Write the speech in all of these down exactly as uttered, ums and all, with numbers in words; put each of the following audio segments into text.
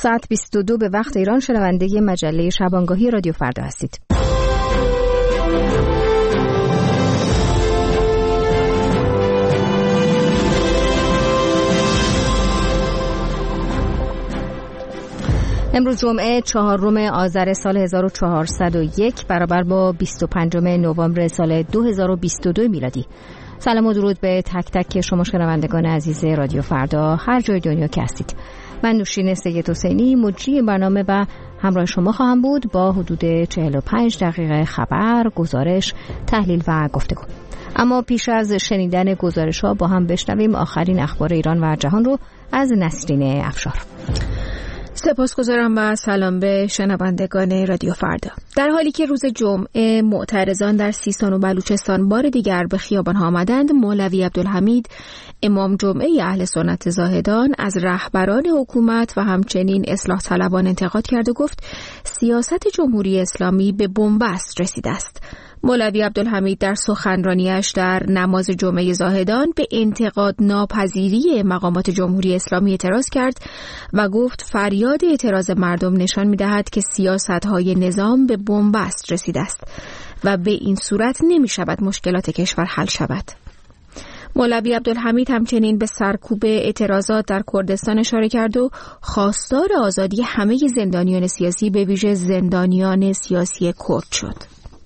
ساعت بیست و دو به وقت ایران. شنونده مجله شبانگاهی رادیو فردا هستید. امروز جمعه چهارم آذر سال هزار و چهارصد و یک برابر با بیست و پنجم نوامبر سال دو هزار و بیست و دو میلادی. سلام و درود به تک تک شما شنوندگان عزیز رادیو فردا هر جای دنیا که هستید. من نوشین سید حسینی مجری برنامه و همراه شما خواهم بود با حدود چهل و پنج دقیقه خبر، گزارش، تحلیل و گفتگو. اما پیش از شنیدن گزارش ها با هم بشنویم آخرین اخبار ایران و جهان رو از نسرین افشار. سپاسگزارم و سلام به شنوندگان رادیو فردا. در حالی که روز جمعه معترضان در سیستان و بلوچستان بار دیگر به خیابان‌ها آمدند، مولوی عبدالحمید امام جمعه اهل سنت زاهدان از رهبران حکومت و همچنین اصلاح طلبان انتقاد کرد و گفت سیاست جمهوری اسلامی به بنبست رسیده است. مولوی عبدالحمید در سخنرانیش در نماز جمعه زاهدان به انتقاد ناپذیری مقامات جمهوری اسلامی اعتراض کرد و گفت فریاد اعتراض مردم نشان می‌دهد که سیاست‌های نظام به بنبست رسیده است و به این صورت نمی‌شود مشکلات کشور حل شود. مولوی عبدالحمید همچنین به سرکوب اعتراضات در کردستان اشاره کرد و خواستار آزادی همه زندانیان سیاسی به ویژه زندانیان سیاسی کرد شد.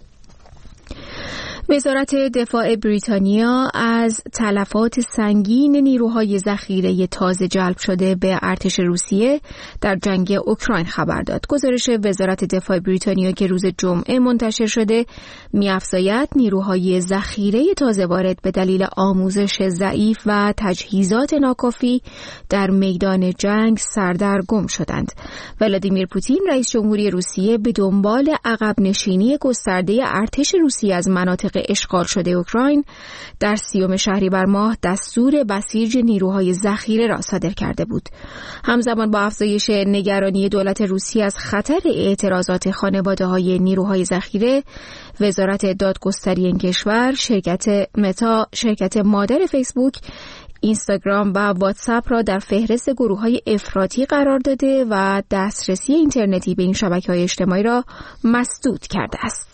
وزارت دفاع بریتانیا از تلفات سنگین نیروهای ذخیره تازه جلب شده به ارتش روسیه در جنگ اوکراین خبر داد. گزارش وزارت دفاع بریتانیا که روز جمعه منتشر شده می‌افزاید نیروهای ذخیره تازه وارد به دلیل آموزش ضعیف و تجهیزات ناکافی در میدان جنگ سردرگم شدند. ولادیمیر پوتین رئیس جمهوری روسیه به دنبال عقب نشینی گسترده ارتش روسیه از مناطق اشغال شده اوکراین در سیوم شهریور ماه دستور بسیج نیروهای ذخیره را صادر کرده بود. همزمان با افزایش نگرانی دولت روسیه از خطر اعتراضات خانواده‌های نیروهای ذخیره، وزارت دادگستری این کشور شرکت متا، شرکت مادر فیسبوک، اینستاگرام و واتساپ را در فهرست گروه‌های افراطی قرار داده و دسترسی اینترنتی به این شبکه‌های اجتماعی را مسدود کرده است.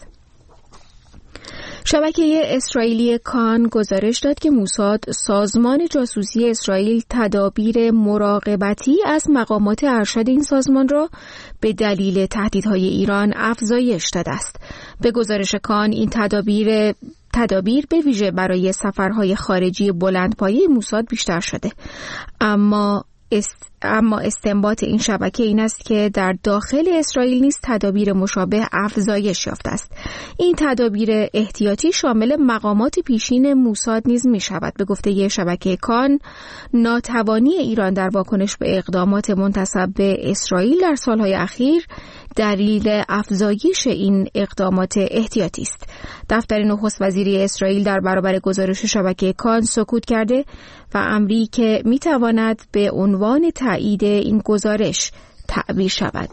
شبکه اسرائیلی کان گزارش داد که موساد سازمان جاسوسی اسرائیل تدابیر مراقبتی از مقامات ارشد این سازمان را به دلیل تهدیدهای ایران افزایش داده است. به گزارش کان این تدابیر تدابیر به ویژه برای سفرهای خارجی بلندپایه موساد بیشتر شده. اما است اما استنباط این شبکه این است که در داخل اسرائیل نیز تدابیر مشابه افزایش یافته است. این تدابیر احتیاطی شامل مقامات پیشین موساد نیز می شود. به گفته شبکه کان، ناتوانی ایران در واکنش به اقدامات منتسب به اسرائیل در سالهای اخیر دلیل افزایش این اقدامات احتیاطی است. دفتر نخست وزیری اسرائیل در برابر گزارش شبکه کان سکوت کرده و امری که می تواند به عنوان تایید این گزارش تعبیر شود.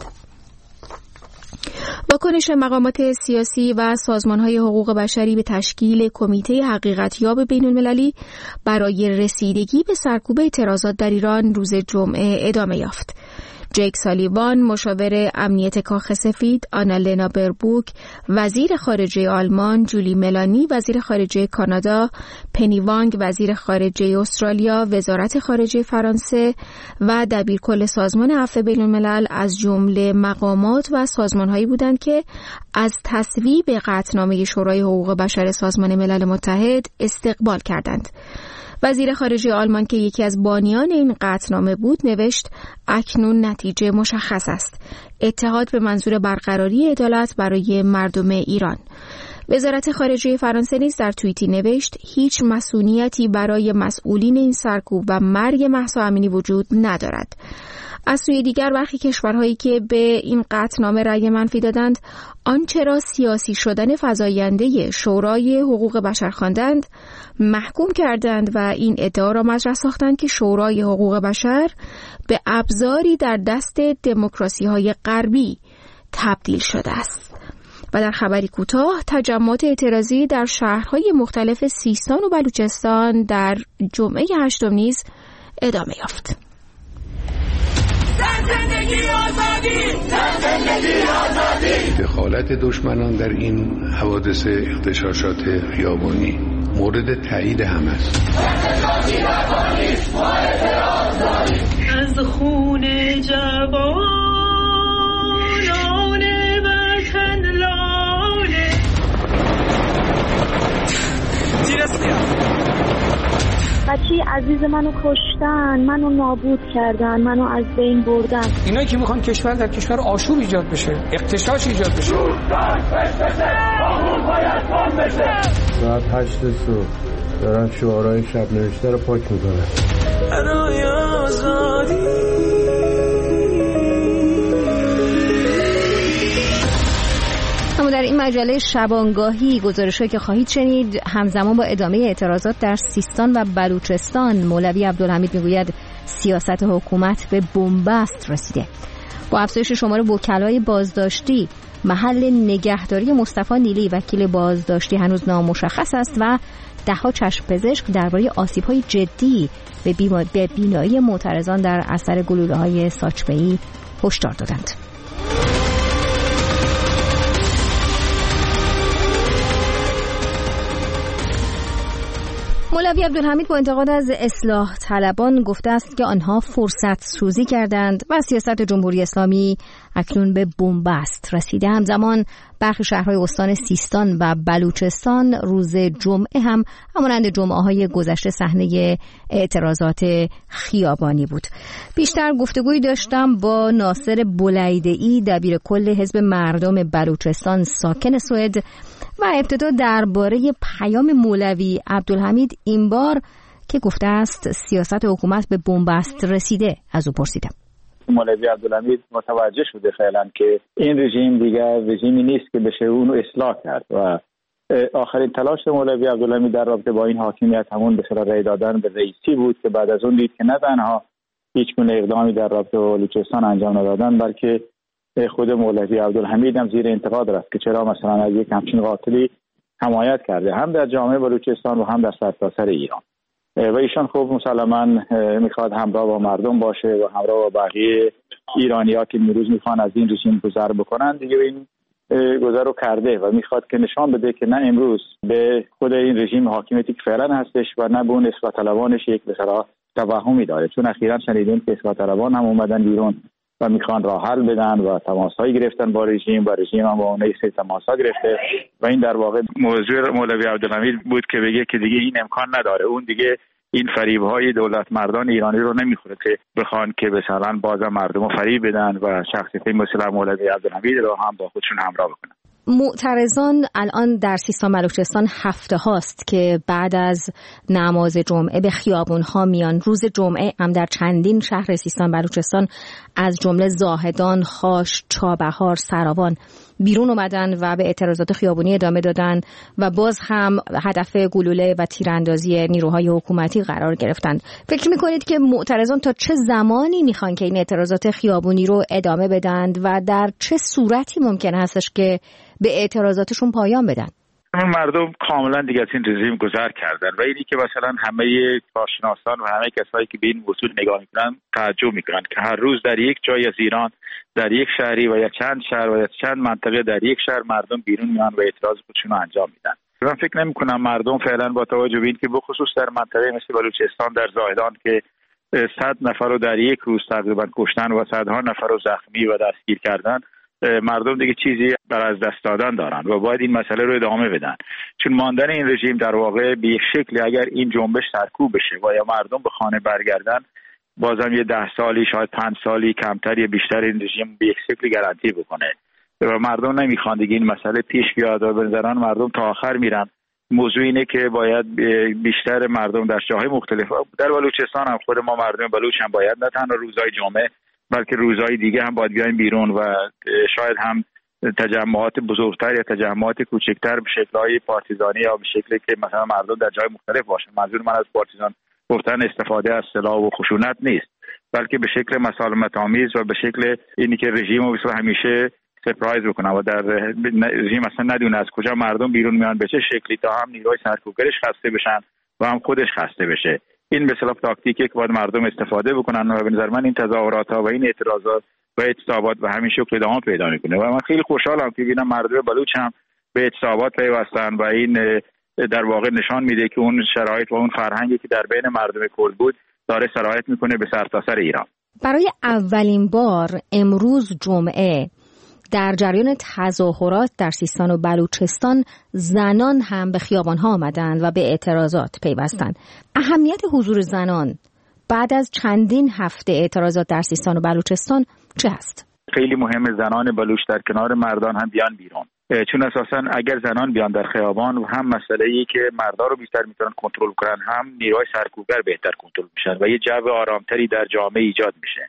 واکنش مقامات سیاسی و سازمان‌های حقوق بشری به تشکیل کمیته حقیقتیاب بین‌المللی برای رسیدگی به سرکوب اعتراضات در ایران روز جمعه ادامه یافت. جیک سالیوان مشاور امنیت کاخ سفید، آنالنا بربوک وزیر خارجه آلمان، جولی ملانی وزیر خارجه کانادا، پنی وانگ وزیر خارجه استرالیا، وزارت خارجه فرانسه و دبیرکل سازمان عفو بین‌الملل از جمله مقامات و سازمان‌هایی بودند که از تصویب قطعنامه شورای حقوق بشر سازمان ملل متحد استقبال کردند. وزیر خارجه آلمان که یکی از بانیان این قطعنامه بود نوشت اکنون نتیجه مشخص است. اتحاد به منظور برقراری عدالت برای مردم ایران. وزارت خارجه فرانسه نیز در توییتی نوشت هیچ مسئولیتی برای مسئولین این سرکوب و مرگ مهسا امینی وجود ندارد. از سوی دیگر برخی کشورهایی که به این قطعنامه رأی منفی دادند آنچه را سیاسی شدن فزاینده شورای حقوق بشر خواندند محکوم کردند و این ادعا را مطرح ساختند که شورای حقوق بشر به ابزاری در دست دموکراسی‌های غربی تبدیل شده است. و در خبری کوتاه تجمعات اعتراضی در شهرهای مختلف سیستان و بلوچستان در جمعه هشتم نیز ادامه یافت. زندگی دخالت دشمنان در این حوادث اغتشاشات خیابانی مورد تایید هم است. از خون جوانان وطن لاله بچه عزیز منو کشتن، منو نابود کردن، منو از بین بردن. اینا که میخوان کشور در کشور آشوب ایجاد بشه، اغتشاش ایجاد بشه. ساعت هشت صبح دارن شعارهای شب نوشته رو پاک میکنن. برای آزادی. اما در این مجله شبانگاهی گزارش‌هایی که خواهید شنید همزمان با ادامه اعتراضات در سیستان و بلوچستان، مولوی عبدالحمید میگوید سیاست حکومت به بنبست رسیده. با افزایش شمار وکلای بازداشتی، محل نگهداری مصطفی نیلی وکیل بازداشتی هنوز نامشخص است و ده‌ها چشم پزشک درباره آسیب‌های جدی به بینایی معترضان در اثر گلوله‌های ساچمه‌ای هشدار دادند. مولوی عبدالحمید با انتقاد از اصلاح طلبان گفته است که آنها فرصت سوزی کردند و سیاست جمهوری اسلامی اکنون به بنبست رسیده. همزمان برخی شهرهای استان سیستان و بلوچستان روز جمعه هم همانند جمعه‌های گذشته صحنه اعتراضات خیابانی بود. بیشتر گفتگویی داشتم با ناصر بولیده‌ای دبیر کل حزب مردم بلوچستان ساکن سوئد و ابتدا درباره پیام مولوی عبدالحمید این بار که گفته است سیاست حکومت به بنبست رسیده از او پرسیدم. مولوی عبدالحمید متوجه شده فعلا که این رژیم دیگر رژیمی نیست که بشه اونو اصلاح کرد و آخرین تلاش مولوی عبدالحمید در رابطه با این حاکمیت همون به اصطلاح رأی دادن به رئیسی بود که بعد از اون دید که نه تنها هیچ گونه اقدامی در رابطه با بلوچستان انجام ندادن بلکه خود مولوی عبدالحمید هم زیر انتقاد رفت که چرا مثلا از یک همچین قاتلی حمایت کرده هم در جامعه بلوچستان و هم در سرتاسر ایران و ایشان خب مسلماً میخواد همراه با مردم باشه و همراه با بقیه ایرانی‌ها که امروز میخوان از این رژیم گذر بکنن دیگه این گذر رو کرده و میخواد که نشان بده که نه امروز به خود این رژیم حاکمیتی که فعلا هستش و نه به اون اصلاح طلبانش یک بسرا توهمی داره، چون اخیراً شنیدیم که اصلاح طلبان هم اومدن بیرون و میخوان راه حل بدن و تماس‌هایی گرفتن با رژیم و رژیم هم با اونها سه تماس‌ها گرفته و این در واقع موضوع مولوی عبدالحمید بود که بگه که دیگه این امکان نداره، اون دیگه این فریب‌های دولت مردان ایرانی رو نمیخوره که بخوان که مثلا بازم مردم رو فریب بدن و شخصیت مثل مولوی عبدالحمید رو هم با خودشون همراه بکنن. معترضان الان در سیستان بلوچستان هفته هاست که بعد از نماز جمعه به خیابون ها میان. روز جمعه هم در چندین شهر سیستان بلوچستان از جمله زاهدان، خاش، چابهار، سراوان بیرون اومدن و به اعتراضات خیابونی ادامه دادن و باز هم هدف گلوله و تیراندازی نیروهای حکومتی قرار گرفتند. فکر میکنید که معترضان تا چه زمانی میخوان که این اعتراضات خیابونی رو ادامه بدن و در چه صورتی ممکن هستش که به اعتراضاتشون پایان بدن؟ مردم کاملا دیگه از این رژیم گذر کردن و اینی که مثلا همه کارشناسان و همه کسایی که به این موضوع نگاه میکنن تعجب میکنن که هر روز در یک جای از ایران در یک شهری و یا چند شهر و یا چند منطقه در یک شهر مردم بیرون میان و اعتراض خودشون رو انجام میدن. من فکر نمیکنم مردم فعلا با توجه به اینکه بخصوص در منطقه مثل بلوچستان در زاهدان که صد نفر رو در یک روز تقریبا کشتن و صدها نفر رو زخمی و دستگیر کردن، مردم دیگه چیزی بر از دست دادن دارن و باید این مسئله رو ادامه بدن، چون ماندن این رژیم در واقع به یک شکلی اگر این جنبش سرکوب بشه و یا مردم به خانه برگردن بازم یه ده سالی شاید پنج سالی کمتر یا بیشتر این رژیم به یک شکلی گارانتی بکنه و مردم نمیخوان دیگه این مسئله پیش بیاد و بنظرن مردم تا آخر میرن. موضوع اینه که باید بیشتر مردم در جاهای مختلف در بلوچستان هم خود ما مردم بلوچ هم باید نه تنها روزهای جمعه بلکه روزهای دیگه هم باید بیایم بیرون و شاید هم تجمعات بزرگتر یا تجمعات کوچکتر به شکل‌های پارتیزانی یا به شکلی که مثلا مردم در جای مختلف باشن. منظور من از پارتیزان گفتن استفاده از سلاح و خشونت نیست، بلکه به شکل مسالمت آمیز و به شکل اینی که رژیم رو همیشه سرپرایز بکنن و در رژیم اصلا ندونه از کجا مردم بیرون میان به چه شکلی تا هم نیروی سرکوبگرش خسته بشن و هم خودش خسته بشه. این به اصطلاح تاکتیکی که باید مردم استفاده بکنن و به نظر من این تظاهرات ها و این اعتراضات و اعتصابات و همین شکل ادامه پیدا میکنه و من خیلی خوشحالم که ببینم مردم بلوچ هم به اعتصابات پیوستن و این در واقع نشان میده که اون شرایط و اون فرهنگی که در بین مردم کرد بود داره سرایت میکنه به سرتاسر ایران. برای اولین بار امروز جمعه در جریان تظاهرات در سیستان و بلوچستان زنان هم به خیابان‌ها آمدند و به اعتراضات پیوستند. اهمیت حضور زنان بعد از چندین هفته اعتراضات در سیستان و بلوچستان چه هست؟ خیلی مهم زنان بلوچ در کنار مردان هم بیان بیرون، چون اساساً اگر زنان بیان در خیابان هم مسئله‌ای که مردا رو بیشتر میتونن کنترل کنن، هم نیروهای سرکوبگر بهتر کنترل میشن و یه جو آرامتری در جامعه ایجاد میشه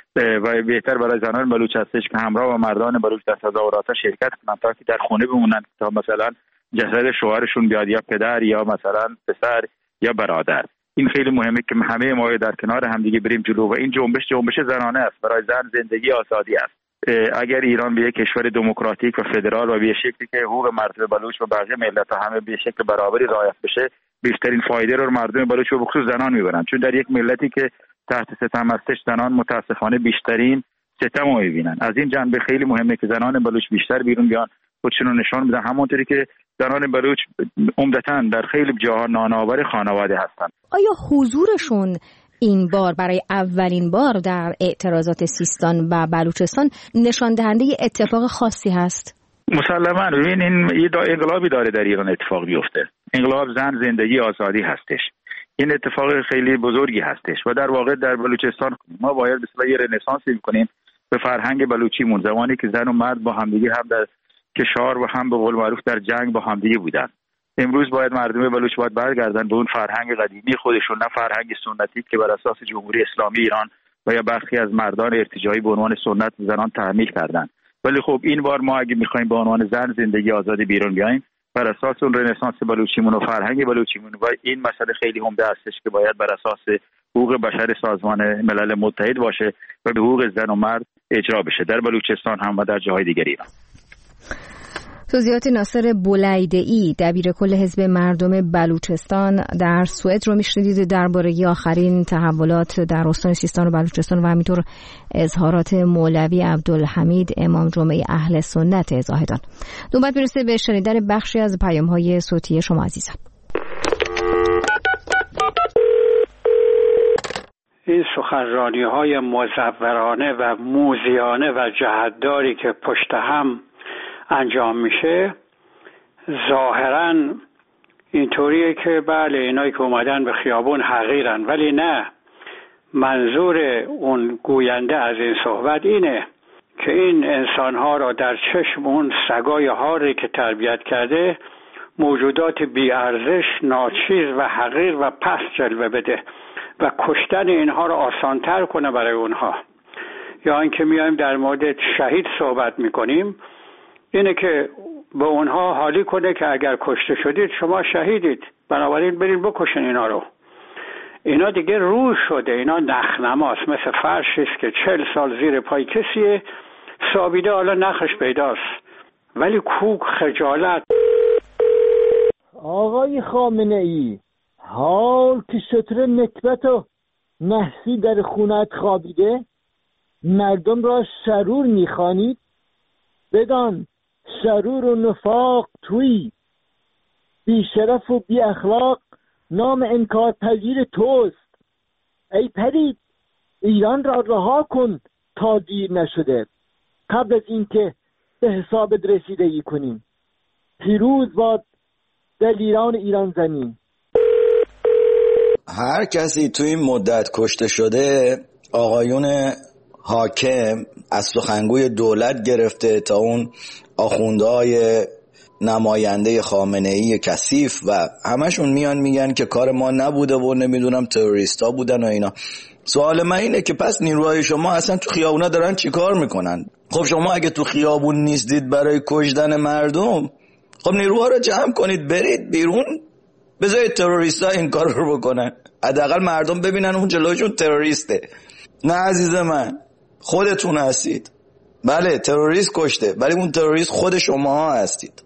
و بهتر برای زنان بلوچ هستش که همراه با مردان بلوچ در تظاهرات شرکت کنن تا که در خونه بمونن تا مثلا جسد شوهرشون بیاد، یا پدر یا مثلا پسر یا برادر. این خیلی مهمه که همه ما در کنار همدیگه بریم جلو و این جنبش جنبش زنانه است، برای زن زندگی آزادی است. اگر ایران به یک کشور دموکراتیک و فدرال و به شکلی که حقوق مردم بلوچ و بقیه ملت‌ها همه به شکل برابری رعایت بشه، بیشترین فایده رو مردم بلوچ و بخصوص زنان میبرن، چون در یک ملتی که تحت ستم هستش زنان متاسفانه بیشترین ستم رو میبینن. از این جنبه خیلی مهمه که زنان بلوچ بیشتر بیرون بیان، خودشون رو نشان بدن، همونطوری که زنان بلوچ عمدتاً در خیلی جاها نانآور خانواده هستن. آیا حضورشون این بار برای اولین بار در اعتراضات سیستان و بلوچستان نشان دهنده اتفاق خاصی هست؟ مسلماً. ببین این یه انقلابی داره در ایران اتفاق بیفته. انقلاب زن زندگی آزادی هستش. این اتفاق خیلی بزرگی هستش و در واقع در بلوچستان ما باید به اصطلاح یه رنسانسی بکنیم به فرهنگ بلوچیمون، زمانی که زن و مرد با همدیگه هم در کشار و هم به قول معروف در جنگ با همدیگه بودن. امروز باید مردم بلوچ باید برگردن به اون فرهنگ قدیمی خودشون، نه فرهنگ سنتی که بر اساس جمهوری اسلامی ایران و یا برخی از مردان ارتجاعی به عنوان سنت زنان تحمیل کردن. ولی خب این بار ما اگه می‌خوایم به عنوان زن زندگی آزادی بیرون بیایم، بر اساس اون رنسانس بلوچیمون و فرهنگ بلوچیمون و این مسئله خیلی عمده هستش که باید بر اساس حقوق بشر سازمان ملل متحد باشه و به حقوق زن و مرد اجرا بشه در بلوچستان هم و در جاهای دیگر ایران. توضیحات ناصر بولیده‌ای دبیر کل حزب مردم بلوچستان در سوئد رو میشنیدید درباره آخرین تحولات در استان سیستان و بلوچستان و همینطور اظهارات مولوی عبدالحمید امام جمعه اهل سنت زاهدان. نوبت میرسه به شنیدن بخشی از پیام‌های صوتی شما عزیزان. این سخنرانی‌های مزورانه و موذیانه و جهتداری که پشت هم انجام میشه ظاهراً اینطوریه که بله اینایی که اومدن به خیابون حقیرن، ولی نه، منظور اون گوینده از این صحبت اینه که این انسانها را در چشم اون سگای هاری که تربیت کرده موجودات بی‌ارزش، ناچیز و حقیر و پست جلوه بده و کشتن اینها را آسانتر کنه برای اونها. یا اینکه میایم در مورد شهید صحبت میکنیم، اینه که به اونها حالی کنه که اگر کشته شدید شما شهیدید، بنابراین برین بکشن اینا رو. اینا دیگه روح شده، اینا نخنماست، مثل فرشیست که چل سال زیر پای کسیه سابیده، حالا نخش پیداست، ولی کوک خجالت. آقای خامنه ای، حال که شطر نکبت و نحسی در خونت خوابیده مردم را شرور میخوانید، بدان شرور و نفاق توی بی شرف و بی اخلاق نام انکار پذیر توست. ای پرید ایران را رها کن تا دیر نشده، قبل از اینکه به حسابت رسیدگی کنیم. پیروز باد دلیران ایران زمین. هر کسی توی این مدت کشته شده، آقایون حاکم از سخنگوی دولت گرفته تا اون آخوندهای نماینده خامنه‌ای کثیف و همشون میان میگن که کار ما نبوده و نمیدونم تروریستا بودن و اینا. سوال من اینه که پس نیروهای شما اصلا تو خیابونا دارن چی کار میکنن؟ خب شما اگه تو خیابون نیستید برای کشتن مردم، خب نیروها رو جمع کنید برید بیرون، بذارید تروریستا این کار رو بکنن، حداقل مردم ببینن اون جلوشون تروریسته. نه عزیز من، خودتون هستید. بله تروریست کشته، ولی اون تروریست خود شما هستید.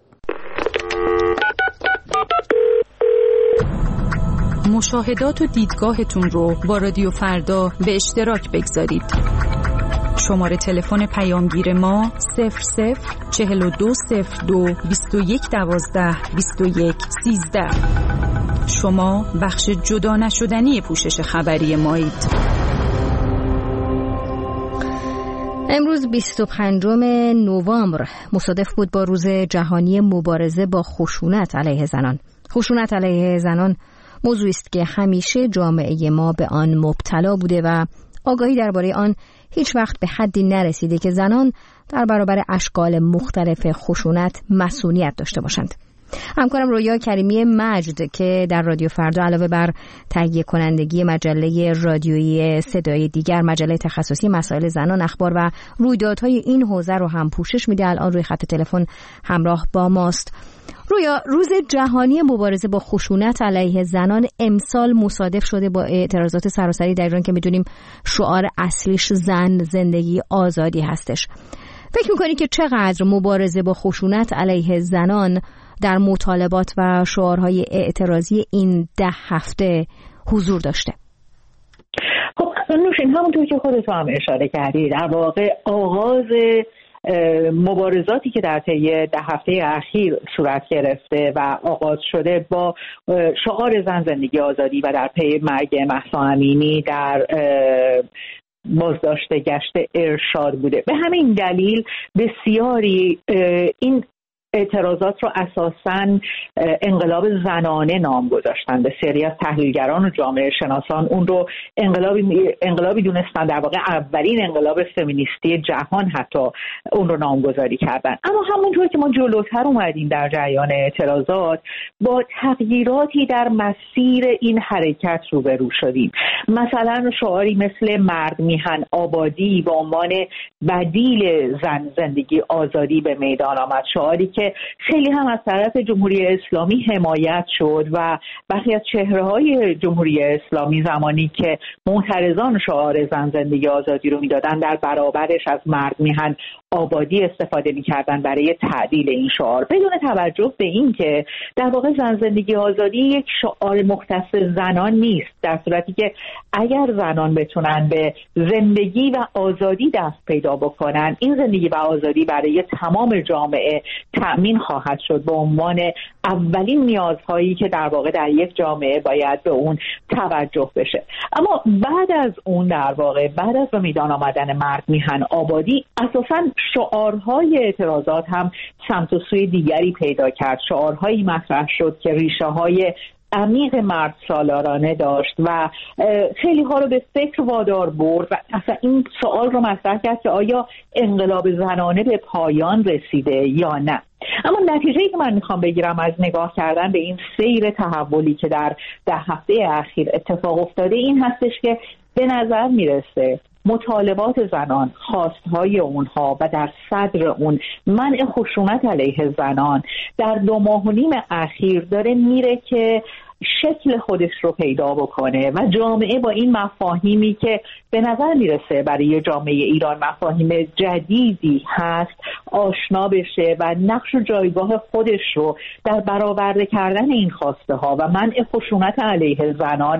مشاهدات و دیدگاهتون رو با رادیو فردا به اشتراک بگذارید. شماره تلفن پیامگیر ما صفر صفر چهل و دو صفر دو بیست و یک دوازده بیست و یک سیزده. شما بخش جدا نشدنی پوشش خبری مایید. امروز بیست و پنجم نوامبر مصادف بود با روز جهانی مبارزه با خشونت علیه زنان. خشونت علیه زنان موضوعی است که همیشه جامعه ما به آن مبتلا بوده و آگاهی درباره آن هیچ وقت به حدی نرسیده که زنان در برابر اشکال مختلف خشونت مسئولیت داشته باشند. همکارم رویا کریمی مجد که در رادیو فردا علاوه بر تهیه کنندگی مجله رادیویی صدای دیگر، مجله تخصصی مسائل زنان، اخبار و رویدادهای این حوزه رو هم پوشش میده، الان روی خط تلفن همراه با ماست. رویا، روز جهانی مبارزه با خشونت علیه زنان امسال مصادف شده با اعتراضات سراسری در ایران که میدونیم شعار اصلیش زن، زندگی، آزادی هستش. فکر میکنی که چقدر مبارزه با خشونت علیه زنان در مطالبات و شعارهای اعتراضی این ده هفته حضور داشته؟ خب نوشین، همونطور که خودت هم اشاره کردی، در واقع آغاز مبارزاتی که در طی ده هفته اخیر صورت گرفته و آغاز شده با شعار زن، زندگی، آزادی و در پی مرگ مهسا امینی در بازداشت گشت ارشاد بوده. به همین دلیل بسیاری این اعتراضات رو اساساً انقلاب زنانه نام گذاشتن. بسیاری از تحلیلگران و جامعه شناسان اون رو انقلابی انقلابی دونستن، در واقع اولین انقلاب فمینیستی جهان حتی اون رو نامگذاری کردن. اما همونطور که ما جلوتر اومدیم در جریان اعتراضات، با تغییراتی در مسیر این حرکت روبرو شدیم. مثلا شعاری مثل مرد میهن آبادی به عنوان بدیل زن، زندگی، آزادی به میدان آمد، شعاری که خیلی هم از طرف جمهوری اسلامی حمایت شد و برخی از چهره‌های جمهوری اسلامی زمانی که معترضان شعار زن، زندگی، آزادی رو میدادن، در برابرش از مرد میهن آبادی استفاده میکردن برای تعدیل این شعار، بدون توجه به این که در واقع زن، زندگی، آزادی یک شعار مختص زنان نیست، در صورتی که اگر زنان بتونن به زندگی و آزادی دست پیدا بکنن، این زندگی و آزادی برای تمام جامعه تأمین خواهد شد به عنوان اولین نیازهایی که در واقع در یک جامعه باید به اون توجه بشه. اما بعد از اون در واقع بعد از به میدان آمدن مرد میهن آبادی، اساساً شعارهای اعتراضات هم سمت و سوی دیگری پیدا کرد. شعارهایی مطرح شد که ریشه های عمیق مرد سالارانه داشت و خیلی ها رو به فکر وادار برد و اصلا این سوال رو مطرح کرد که آیا انقلاب زنانه به پایان رسیده یا نه. اما نتیجه‌ای که من میخوام بگیرم از نگاه کردن به این سیر تحولی که در ده هفته اخیر اتفاق افتاده این هستش که به نظر میرسه مطالبات زنان، خواستهای اونها و در صدر اون منع خشونت علیه زنان در دو ماه و نیم اخیر داره میره که شکل خودش رو پیدا بکنه و جامعه با این مفاهیمی که به نظر میرسه برای جامعه ایران مفاهیم جدیدی هست آشنا بشه و نقش و جایگاه خودش رو در برآورده کردن این خواسته ها و منع خشونت علیه زنان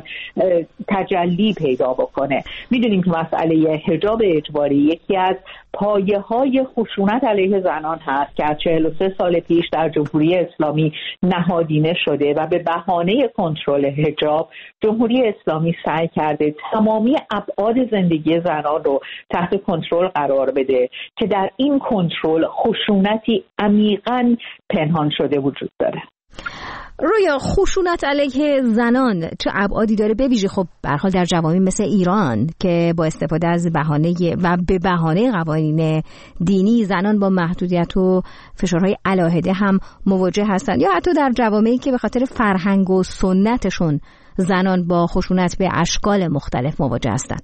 تجلی پیدا بکنه. میدونیم که مسئله حجاب اجباری یکی از پایه های خشونت علیه زنان هست که از چهل و سه سال پیش در جمهوری اسلامی نهادینه شده و به بهانه کنترل حجاب جمهوری اسلامی سعی کرده تمامی ابعاد زندگی زنان رو تحت کنترل قرار بده که در این کنترل خشونتی عمیقاً پنهان شده وجود داره. رویا، خشونت علیه زنان چه ابعادی داره؟ به ویژه خب به هر حال در جوامع مثل ایران که با استفاده از بهانه و به بهانه قوانین دینی زنان با محدودیت و فشارهای علاهده هم مواجه هستند، یا حتی در جوامعی که به خاطر فرهنگ و سنتشون زنان با خشونت به اشکال مختلف مواجه هستند.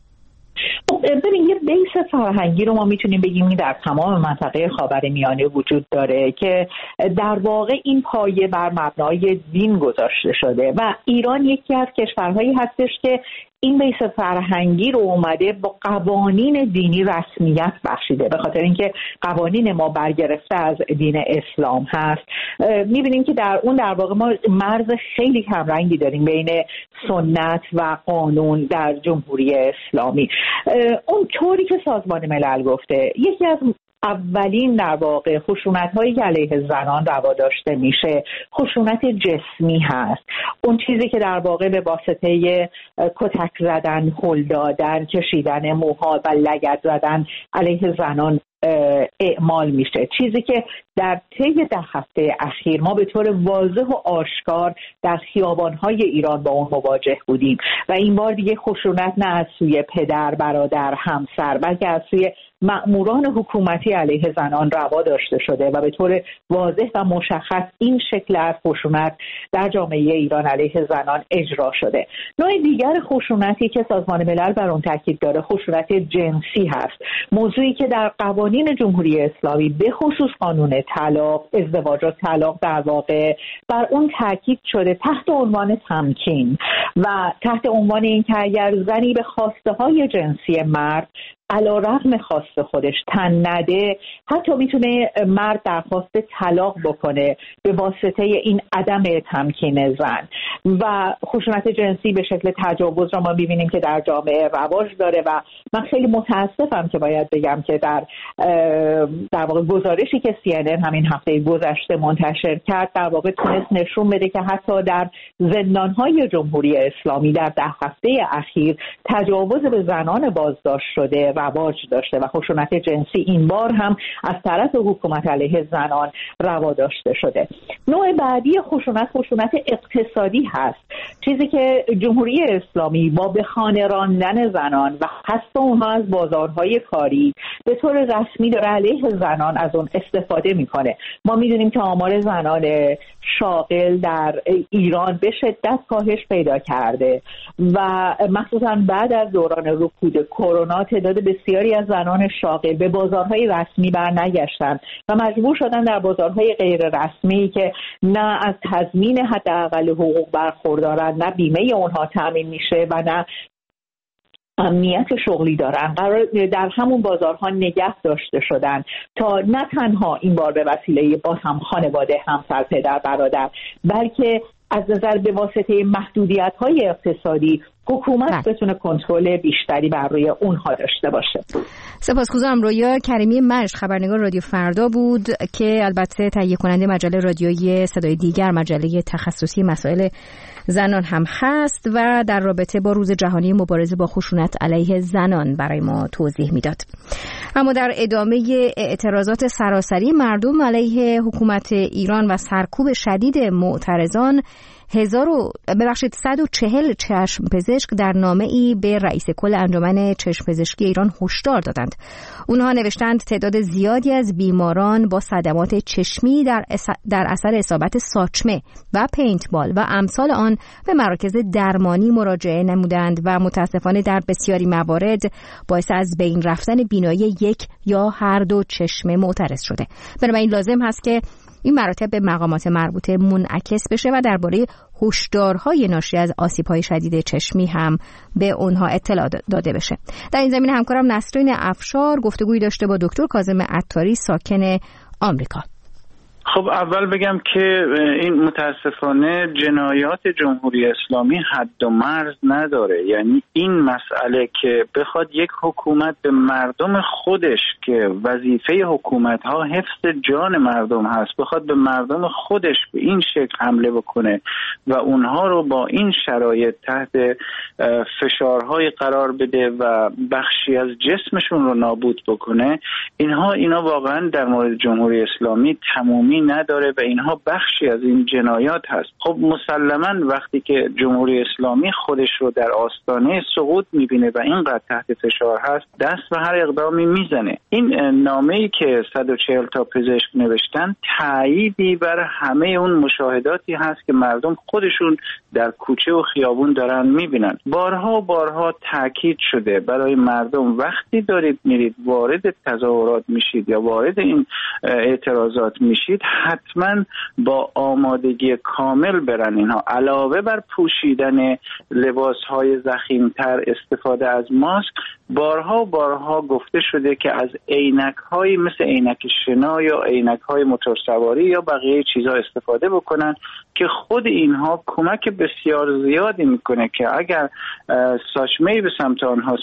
ببین، یه بیس فرهنگی رو ما میتونیم بگیم در تمام منطقه خاورمیانه وجود داره که در واقع این پایه بر مبنای دین گذاشته شده و ایران یکی از کشورهایی هستش که این بیس فرهنگی رو اومده با قوانین دینی رسمیت بخشیده، به خاطر اینکه قوانین ما برگرفته از دین اسلام هست. میبینیم که در اون در واقع ما مرز خیلی کمرنگی داریم بین سنت و قانون در جمهوری اسلامی. اون طوری که سازمان ملل گفته یکی از اولین در واقع خشونت‌هایی که علیه زنان روا داشته میشه خشونت جسمی هست. اون چیزی که در واقع به واسطه کتک زدن، هل دادن، کشیدن موها و لگد زدن علیه زنان اعمال میشه، چیزی که در طی ده هفته اخیر ما به طور واضح و آشکار در خیابان‌های ایران با اون مواجه بودیم و این بار دیگه خشونت نه از سوی پدر، برادر، همسر، بلکه از سوی مأموران حکومتی علیه زنان روا داشته شده و به طور واضح و مشخص این شکل از خشونت در جامعه ایران علیه زنان اجرا شده. نوع دیگر خشونتی که سازمان ملل بر اون تاکید داره خشونت جنسی هست، موضوعی که در قوانین جمهوری اسلامی به خصوص قانون طلاق، ازدواج و طلاق در واقع بر اون تاکید شده تحت عنوان تمکین و تحت عنوان این که اگر زنی به خواسته های جنسی مرد علیرغم خواست خودش تن نده، حتی میتونه مرد درخواست طلاق بکنه به واسطه این عدم تمکین زن. و خشونت جنسی به شکل تجاوز را ما ببینیم که در جامعه رواج داره و من خیلی متاسفم که باید بگم که در در واقع گزارشی که سی ان ان همین هفته گذشته منتشر کرد در واقع تونست نشون بده که حتی در زندان‌های جمهوری اسلامی در ده هفته اخیر تجاوز به زنان بازداشت شده رواج داشته و خشونت جنسی این بار هم از طرف حکومت علیه زنان روا داشته شده. نوع بعدی خشونت خشونت اقتصادی هست، چیزی که جمهوری اسلامی با به خانه راندن زنان و حذف اونها از بازارهای کاری به طور رسمی داره علیه زنان از اون استفاده میکنه. ما میدونیم که آمار زنان شاغل در ایران به شدت کاهش پیدا کرده و مخصوصا بعد از دوران رکود کرونا تعداد بسیاری از زنان شاغل به بازارهای رسمی برنگشتن و مجبور شدن در بازارهای غیر رسمی که نه از تضمین حداقل حقوق برخوردارن، نه بیمه اونها تامین میشه و نه امنیت شغلی دارن، قرار در همون بازارها نگه داشته شدن تا نه تنها این بار به وسیله باز هم خانواده، همسر، پدر، برادر، بلکه از نظر به واسطه محدودیت‌های اقتصادی حکومت بله. بتونه کنترل بیشتری بر روی اونها داشته باشه. سپاسگزارم. رویا کریمی مشت خبرنگار رادیو فردا بود که البته تهیه کننده مجله رادیویی صدای دیگر، مجله تخصصی مسائل زنان هم هست و در رابطه با روز جهانی مبارزه با خشونت علیه زنان برای ما توضیح میداد. اما در ادامه اعتراضات سراسری مردم علیه حکومت ایران و سرکوب شدید معترضان، هزار و ببخشید صد و چهل چشم پزشک در نامه‌ای به رئیس کل انجمن چشم پزشکی ایران هشدار دادند. اونها نوشتند تعداد زیادی از بیماران با صدمات چشمی در در اثر اصابت ساچمه و پینتبال و امثال آن به مراکز درمانی مراجعه نمودند و متاسفانه در بسیاری موارد باعث از بین رفتن بینایی یک یا هر دو چشم معترض شده. بنابراین لازم هست که این مراتب به مقامات مربوطه منعکس بشه و درباره هشدارهای ناشی از آسیب‌های شدید چشمی هم به اونها اطلاع داده بشه. در این زمینه همکارم نسرین افشار گفتگویی داشته با دکتر کاظم عطاری ساکن آمریکا. خب اول بگم که این متاسفانه جنایات جمهوری اسلامی حد و مرز نداره. یعنی این مسئله که بخواد یک حکومت به مردم خودش که وظیفه حکومت ها حفظ جان مردم هست بخواد به مردم خودش به این شکل حمله بکنه و اونها رو با این شرایط تحت فشارهای قرار بده و بخشی از جسمشون رو نابود بکنه، اینها اینا واقعا در مورد جمهوری اسلامی تمامی نداره و اینها بخشی از این جنایات هست. خب مسلماً وقتی که جمهوری اسلامی خودش رو در آستانه سقوط میبینه و اینقدر تحت فشار هست دست به هر اقدامی میزنه. این نامه‌ای که صد و چهل تا پزشک نوشتن تأییدی بر همه اون مشاهداتی هست که مردم خودشون در کوچه و خیابون دارن میبینن. بارها بارها تاکید شده برای مردم وقتی دارید میرید وارد تظاهرات میشید یا وارد این اعتراضات میشید حتما با آمادگی کامل برن. اینها علاوه بر پوشیدن لباسهای ضخیم‌تر، استفاده از ماسک، بارها و بارها گفته شده که از عینک‌های مثل عینک شنا یا عینک‌های موتورسواری یا بقیه چیزها استفاده بکنن که خود اینها کمک بسیار زیادی میکنه که اگر ساچمه‌ای به سمت آنها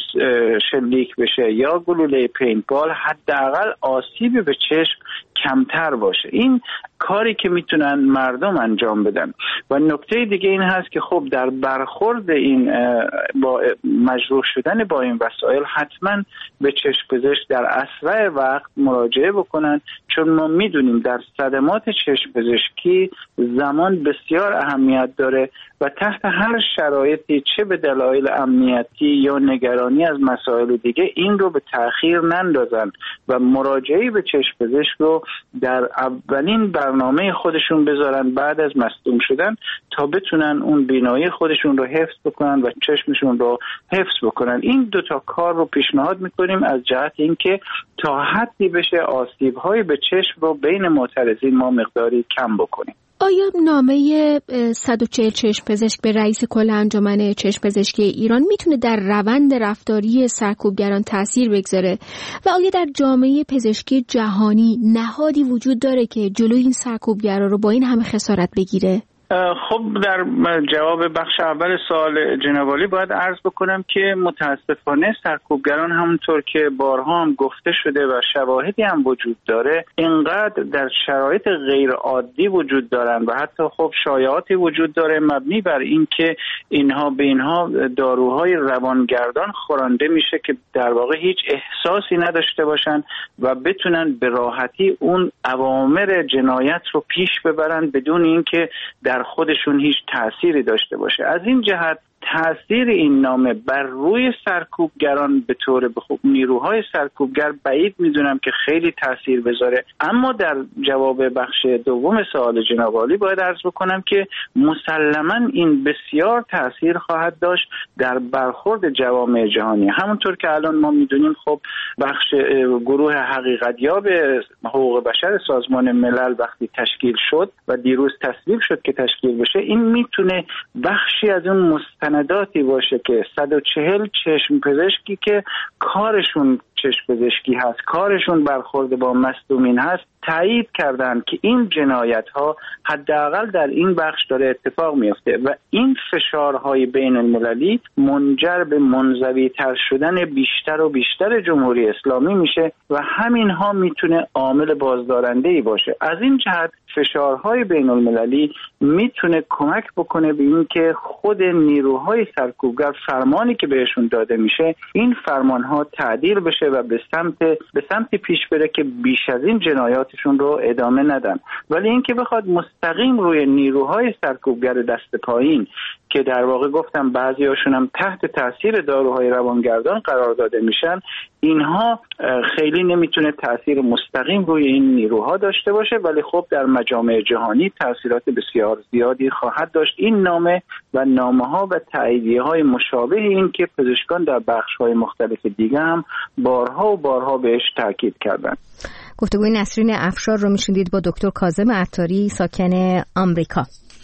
شلیک بشه یا گلوله پینتبال، حداقل آسیبی به چشم کمتر باشه. این کاری که میتونن مردم انجام بدن. و نکته دیگه این هست که خب در برخورد این با مجروح شدن با این وسایل حتما به چشم پزشک در اسرع وقت مراجعه بکنن، چون ما میدونیم در صدمات چشم پزشکی زمان بسیار اهمیت داره و تحت هر شرایطی، چه به دلایل امنیتی یا نگرانی از مسائل دیگه، این رو به تأخیر نندازن و مراجعه به چشم پزشک رو در اولین برنامه خودشون بذارن بعد از مصدوم شدن، تا بتونن اون بینایی خودشون رو حفظ بکنن و چشمشون رو حفظ بکنن. این دوتا کار رو پیشنهاد میکنیم از جهت اینکه تا حدی بشه آسیب‌های به چشم رو بین معترضین ما مقداری کم بکنیم. آیا نامه صد و چهل چشم پزشک به رئیس کل انجمن چشم پزشکی ایران میتونه در روند رفتاری سرکوبگران تأثیر بگذاره و آیا در جامعه پزشکی جهانی نهادی وجود داره که جلوی این سرکوبگرا رو با این همه خسارت بگیره؟ خب در جواب بخش اول سوال جناب عالی باید عرض بکنم که متاسفانه سرکوبگران همونطور که بارها هم گفته شده و شواهدی هم وجود داره، اینقدر در شرایط غیر عادی وجود دارن و حتی خب شایعاتی وجود داره مبنی بر این که اینها به اینها داروهای روانگردان خورانده میشه که در واقع هیچ احساسی نداشته باشن و بتونن به راحتی اون اوامر جنایت رو پیش ببرن بدون اینکه در خودشون هیچ تأثیری داشته باشه. از این جهت تأثیر این نامه بر روی سرکوبگران به طور بخوب نیروهای سرکوبگر بعید میدونم که خیلی تأثیر بذاره. اما در جواب بخش دوم سوال جناب عالی باید عرض بکنم که مسلماً این بسیار تأثیر خواهد داشت در برخورد جوامع جهانی. همونطور که الان ما میدونیم خب بخش گروه حقیقتیاب حقوق بشر سازمان ملل وقتی تشکیل شد و دیروز تصویب شد که تشکیل بشه، این میتونه بخشی از اون مستنداتی باشه که صد و چهل چشم پزشکی که کارشون چشم پزشکی هست، کارشون برخورد با مصدومین هست، تایید کردن که این جنایت ها حداقل در این بخش داره اتفاق میفته و این فشارهای بین المللی منجر به منزوی تر شدن بیشتر و بیشتر جمهوری اسلامی میشه و همین ها میتونه عامل بازدارنده‌ای باشه. از این جهت فشارهای بین المللی میتونه کمک بکنه به این که خود نیروهای سرکوبگر فرمانی که بهشون داده میشه این فرمانها تعدیل بشه و به سمت به سمت پیش بره که بیش از این جنایاتشون رو ادامه ندن. ولی اینکه بخواد مستقیم روی نیروهای سرکوبگر دست پایین که در واقع گفتم بعضی هاشون هم تحت تاثیر داروهای روانگردان قرار داده میشن، اینها خیلی نمیتونه تاثیر مستقیم روی این نیروها داشته باشه، ولی خب در مجامع جهانی تاثیرات بسیار زیادی خواهد داشت این نامه و نامه ها و تاییدیه های مشابه این که پزشکان در بخش های مختلف دیگه هم بارها و بارها بهش تاکید کردن. گفتگوی نسرین افشار رو میشنیدید با دکتر کاظم عطاری ساکن آمریکا.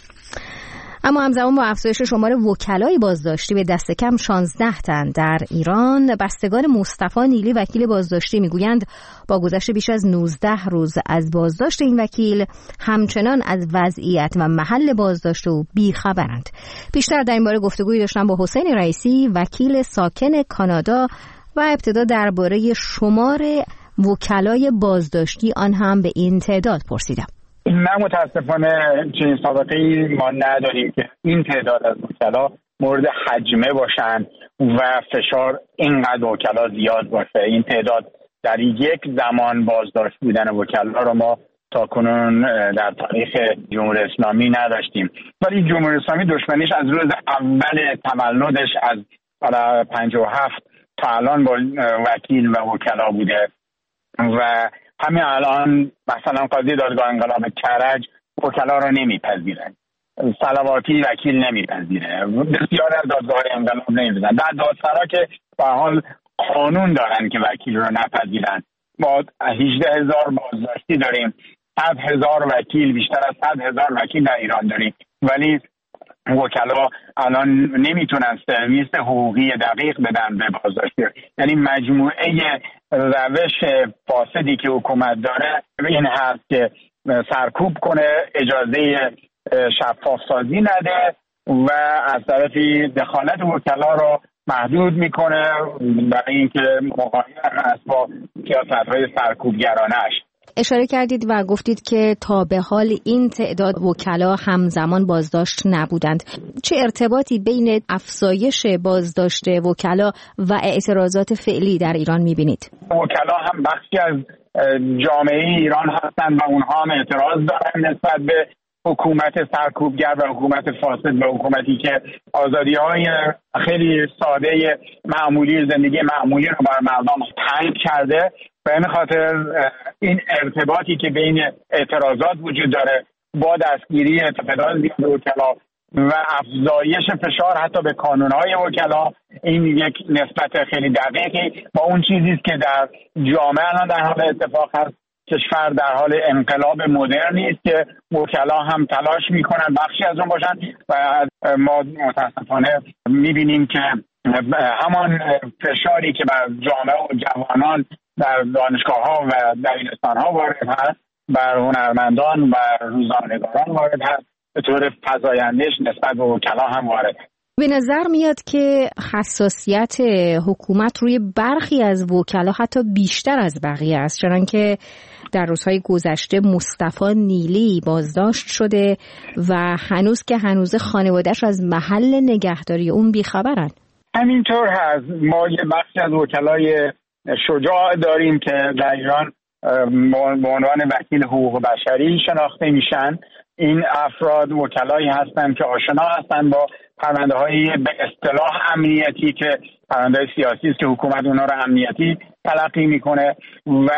اما همزمان با افزایش شمار وکلای بازداشتی به دست کم شانزده تن در ایران، بستگان مصطفی نیلی وکیل بازداشتی میگویند با گذشت بیش از نوزده روز از بازداشت این وکیل همچنان از وضعیت و محل بازداشت او بیخبرند. بیشتر در این باره گفتگویی داشتم با حسین رئیسی وکیل ساکن کانادا و ابتدا درباره شمار وکلای بازداشتی آن هم به این تعداد پرسیدم. نه متاسفانه چنین سابقه‌ای ما نداریم که این تعداد از وکلا مورد حجمه باشن و فشار اینقدر وکلا زیاد باشه. این تعداد در یک زمان بازداشت بودن وکلا رو ما تا کنون در تاریخ جمهوری اسلامی نداشتیم. ولی جمهوری اسلامی دشمنیش از روز اول تولدش از سال پنجاه و هفت تا الان با وکیل و وکلا بوده و همین الان مثلا قاضی دادگاه انقلاب کرج وکلا رو نمیپذیرن، صلواتی وکیل نمیپذیره، بسیار از دادگاه انقلاب نمیپذیرن. در دادسرا که به حال قانون دارن که وکیل رو نپذیرن. ما هجده هزار بازداشتی داریم صد هزار وکیل، بیشتر از صد هزار وکیل در ایران داریم، ولی وکلا الان نمیتونن سرویس حقوقی دقیق بدن به بازداشتی. یعنی مجموعه روش فاسدی که حکومت داره این هست که سرکوب کنه، اجازه شفاف سازی نده و از طرفی دخالت وکلا رو محدود میکنه برای اینکه مقایر هست با سیاست‌های سرکوبگرانه‌اش. اشاره کردید و گفتید که تا به حال این تعداد وکلا همزمان بازداشت نبودند. چه ارتباطی بین افزایش بازداشت وکلا و اعتراضات فعلی در ایران میبینید؟ وکلا هم بخشی از جامعه ایران هستند و اونها هم اعتراض دارن نسبت به حکومت سرکوبگر و حکومت فاسد و حکومتی که آزادی‌های خیلی ساده معمولی زندگی معمولی رو بر مردم تنگ کرده. به این خاطر این ارتباطی که بین اعتراضات وجود داره با دستگیری تعداد زیاد وکلا و افزایش فشار حتی به کانون‌های وکلا، این یک نسبت خیلی دقیقی با اون چیزی است که در جامعه الان در حال اتفاق هست. کشور در حال انقلاب مدرنی است که وکلا هم تلاش میکنن بخشی از اون باشن و ما متاسفانه میبینیم که همان فشاری که بر جامعه و جوانان در دانشگاه‌ها و دبیرستان‌ها وارد هست بر هنرمندان و روزنامه‌نگاران وارد هست، به طور فزاینده‌اش نسبت به وکلا هم وارد هست. به نظر میاد که حساسیت حکومت روی برخی از وکلا حتی بیشتر از بقیه است، چنانکه در روزهای گذشته مصطفی نیلی بازداشت شده و هنوز که هنوز خانواده‌اش از محل نگهداری اون بیخبرن. همینطور هست. ما یه بخشی از وکلای شجاع داریم که در ایران به عنوان وکیل حقوق بشری شناخته میشن. این افراد وکلایی هستند که آشنا هستند با پرونده‌های به اصطلاح امنیتی که پرونده سیاسی است که حکومت اونها رو امنیتی تلقی میکنه و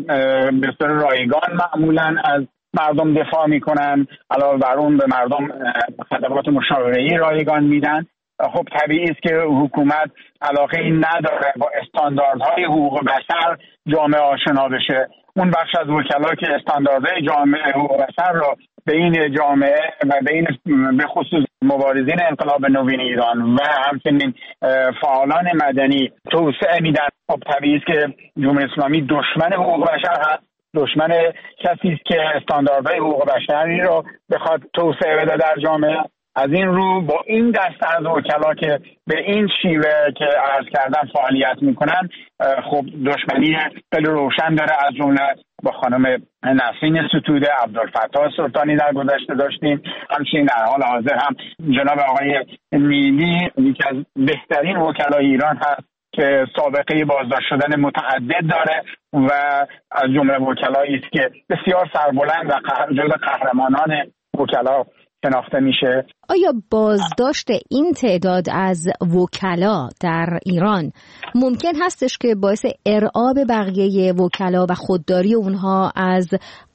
به صورت رایگان معمولا از مردم دفاع میکنن، علاوه بر اون به مردم خدمات مشاوره‌ای رایگان میدن. خب طبیعی است که حکومت علاقه این نداره با استانداردهای حقوق بشر جامعه آشنا بشه. اون بخش از وکلا که استانداردهای جامعه حقوق بشر رو به این جامعه و به این به خصوص مبارزین انقلاب نوین ایران و همچنین فعالان مدنی توسعه میدن، خب طبیعی است که جمهوری اسلامی دشمن حقوق بشر هست، دشمن کسی است که استانداردهای حقوق بشری رو بخواد توسعه بده در جامعه. از این رو با این دسته از وکلا که به این شیوه که عرض کردم فعالیت میکنن، خب دشمنی خیلی روشن داره. از جمله با خانم نسرین ستوده، عبدالفتاح سلطانی در گذشته داشتیم، همچنین در حال حاضر هم جناب آقای نیلی یکی از بهترین وکلای ایران هست که سابقه بازداشت شدن متعدد داره و از جمله وکلایی است که بسیار سربلند و جزو قهرمانان وکلا شناخته میشه. آیا بازداشت این تعداد از وکلا در ایران ممکن هستش که باعث ارعاب بقیه وکلا و خودداری اونها از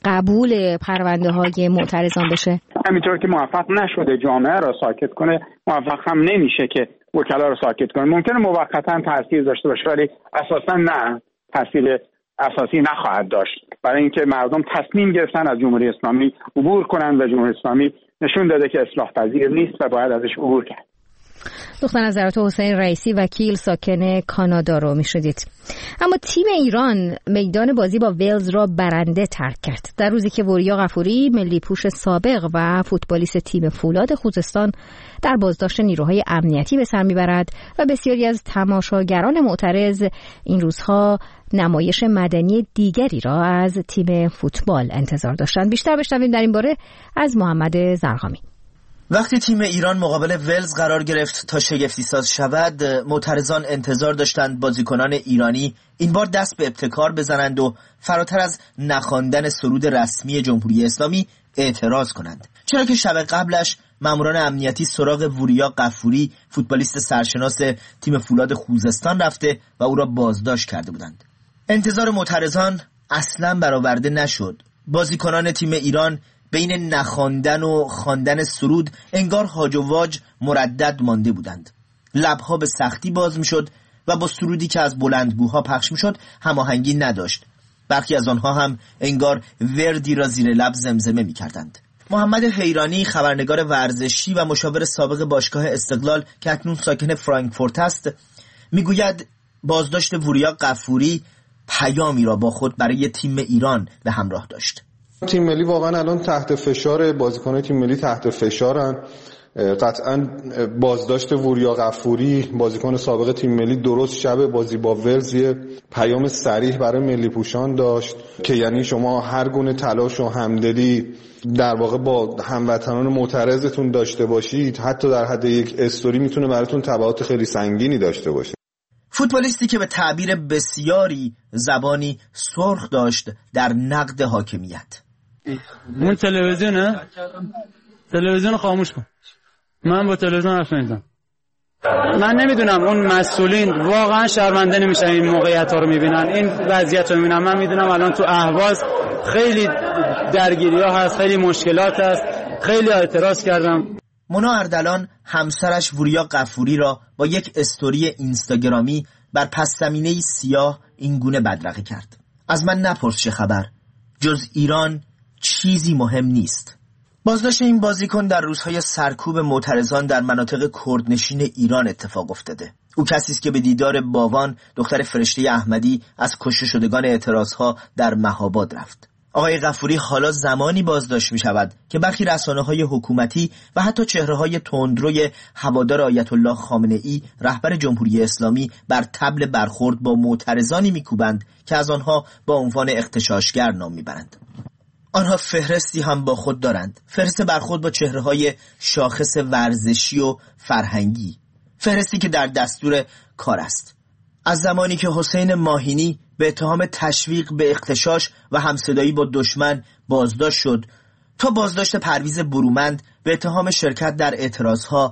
قبول پرونده های معترضان بشه؟ همینطور که موفق نشده جامعه را ساکت کنه، موفق هم نمیشه که وکلا را ساکت کنه. ممکنه موقتا تاثیر داشته باشه ولی اساسا نه، تاثیر اساسی نخواهد داشت، برای اینکه مردم تصمیم گرفتن از جمهوری اسلامی عبور کنند و جمهوری اسلامی نشون داده که اصلاح پذیر نیست و باید ازش عبور کرد. دختر نظرات حسین رئیسی وکیل ساکن کانادا رو میشدید. اما تیم ایران میدان بازی با ولز را برنده ترک کرد در روزی که وریا غفوری ملی پوش سابق و فوتبالیست تیم فولاد خوزستان در بازداشت نیروهای امنیتی به سر میبرد و بسیاری از تماشاگران معترض این روزها نمایش مدنی دیگری را از تیم فوتبال انتظار داشتند. بیشتر بشنویم در این باره از محمد زرقامی. وقتی تیم ایران مقابل ولز قرار گرفت تا شگفتی ساز شود، معترضان انتظار داشتند بازیکنان ایرانی این بار دست به ابتکار بزنند و فراتر از نخواندن سرود رسمی جمهوری اسلامی اعتراض کنند، چرا که شب قبلش ماموران امنیتی سراغ وریا غفوری فوتبالیست سرشناس تیم فولاد خوزستان رفته و او را بازداشت کرده بودند. انتظار معترضان اصلا برآورده نشد. بازیکنان تیم ایران بین نخواندن و خواندن سرود انگار هاج و واج مردد مانده بودند. لبها به سختی باز میشد و با سرودی که از بلندگوها پخش میشد هماهنگی نداشت. برخی از آنها هم انگار وردی را زیر لب زمزمه می‌کردند. محمد حیرانی، خبرنگار ورزشی و مشاور سابق باشگاه استقلال که اکنون ساکن فرانکفورت است، میگوید بازداشت وریا غفوری پیامی را با خود برای تیم ایران به همراه داشت. تیم ملی واقعا الان تحت فشار، بازیکنان تیم ملی تحت فشارن. قطعا بازداشت وریا غفوری، بازیکن سابق تیم ملی، درست شب بازی با ولز یه پیام صریح برای ملی پوشان داشت که یعنی شما هر گونه تلاش و همدلی در واقع با هموطنان معترضتون داشته باشید، حتی در حد یک استوری میتونه براتون تبعات خیلی سنگینی داشته باشه. فوتبالیستی که به تعبیر بسیاری زبانی سرخ داشت در نقد حاکمیت. اون تلویزیونه؟ تلویزیون خاموش کن. من با تلویزیون حرف نمیزنم. من نمیدونم اون مسئولین واقعا شرمنده نمیشن این موقعیت ها رو میبینن، این وضعیت رو میبینن. من میدونم الان تو اهواز خیلی درگیری ها هست، خیلی مشکلات هست، خیلی اعتراض کردم. مونا اردلان همسرش وریا غفوری را با یک استوری اینستاگرامی بر پس زمینه سیاه این گونه بدرقه کرد: از من نپرس چه خبر، جز ایران چیزی مهم نیست. بازداشت این بازیکن در روزهای سرکوب معترضان در مناطق کردنشین ایران اتفاق افتاده. او کسی است که به دیدار باوان، دختر فرشته احمدی، از کشته شدگان اعتراضها در مهاباد رفت. آقای غفوری حالا زمانی بازداشت می شود که برخی رسانه‌های حکومتی و حتی چهره‌های تندروی هوادار آیت الله خامنه ای رهبر جمهوری اسلامی بر طبل برخورد با معترضانی می‌کوبند که از آنها با عنوان اغتشاشگر نام می‌برند. آنها فهرستی هم با خود دارند، فهرست برخورد با چهره‌های شاخص ورزشی و فرهنگی، فهرستی که در دستور کار است. از زمانی که حسین ماهینی به اتهام تشویق به اغتشاش و همصدایی با دشمن بازداشت شد، تا بازداشت پرویز برومند به اتهام شرکت در اعتراضها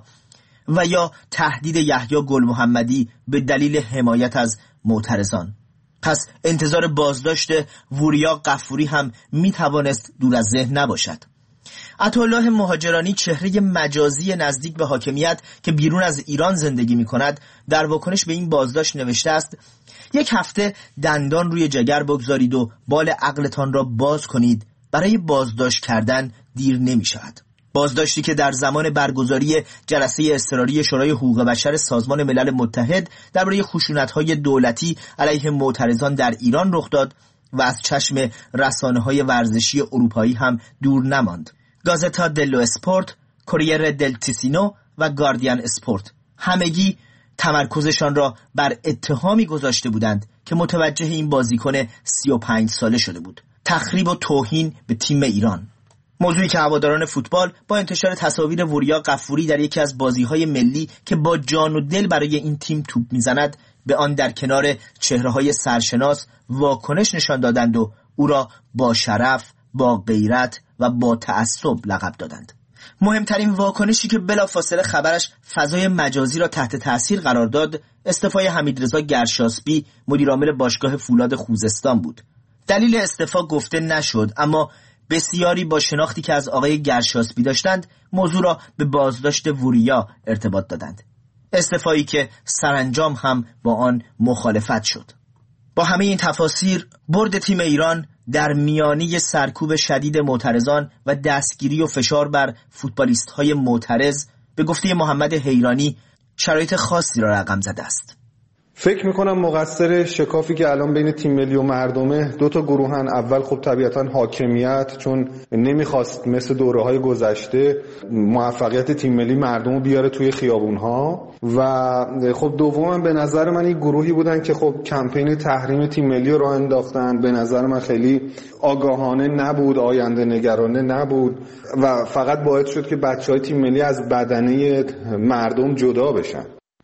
و یا تهدید یحیی گل محمدی به دلیل حمایت از معترضان. پس انتظار بازداشت وریا غفوری هم می توانست دور از ذهن نباشد. عطاالله مهاجرانی، چهره مجازی نزدیک به حاکمیت که بیرون از ایران زندگی می کند، در واکنش به این بازداشت نوشته است: یک هفته دندان روی جگر بگذارید و بال عقلتان را باز کنید، برای بازداشت کردن دیر نمی شود. بازداشتی که در زمان برگزاری جلسه اضطراری شورای حقوق بشر سازمان ملل متحد درباره خشونت‌های دولتی علیه معترضان در ایران رخ داد و از چشم رسانه‌های ورزشی اروپایی هم دور نماند. گازتا دلو اسپورت، کوریر دل تیسینو و گاردین اسپورت همگی تمرکزشان را بر اتهامی گذاشته بودند که متوجه این بازیکن سی و پنج ساله شده بود: تخریب و توهین به تیم ایران. موضوعی که هواداران فوتبال با انتشار تصاویر وریا غفوری در یکی از بازی‌های ملی که با جان و دل برای این تیم توپ می‌زند به آن در کنار چهره‌های سرشناس واکنش نشان دادند و او را با شرف، با غیرت و با تعصب لقب دادند. مهمترین واکنشی که بلافاصله خبرش فضای مجازی را تحت تأثیر قرار داد، استعفای حمیدرضا گرشاسبی، مدیرعامل باشگاه فولاد خوزستان بود. دلیل استعفا گفته نشد، اما بسیاری با شناختی که از آقای گرشاسبی داشتند موضوع را به بازداشت وریا ارتباط دادند. استعفایی که سرانجام هم با آن مخالفت شد. با همه این تفاسیر، برد تیم ایران در میانه سرکوب شدید معترضان و دستگیری و فشار بر فوتبالیست‌های معترض به گفته محمد حیرانی شرایط خاصی را رقم زده است. فکر میکنم مقصر شکافی که الان بین تیم ملی و مردمه دو تا گروهن. اول خب طبیعتا حاکمیت، چون نمیخواست مثل دوره‌های گذشته موفقیت تیم ملی مردمو بیاره توی خیابون‌ها، و خب دومم به نظر من این گروهی بودن که خب کمپین تحریم تیم ملی رو راه انداختن. به نظر من خیلی آگاهانه نبود، آینده نگرانه نبود و فقط باعث شد که بچهای تیم ملی از بدنه مردم جدا بشن.